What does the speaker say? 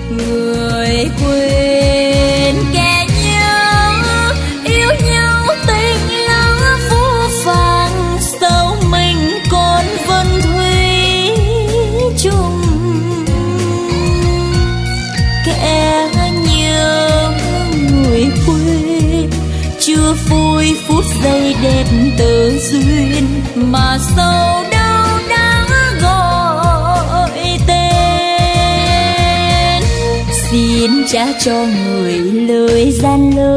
người quên kẻ nhớ, yêu nhau tình lỡ vô vàng, sao mình còn vẫn thủy chung. Kẻ nhớ người quê chưa vui phút giây đẹp tơ duyên, mà sau đâu đã gọi tên. Xin trả cho người lời gian lơ,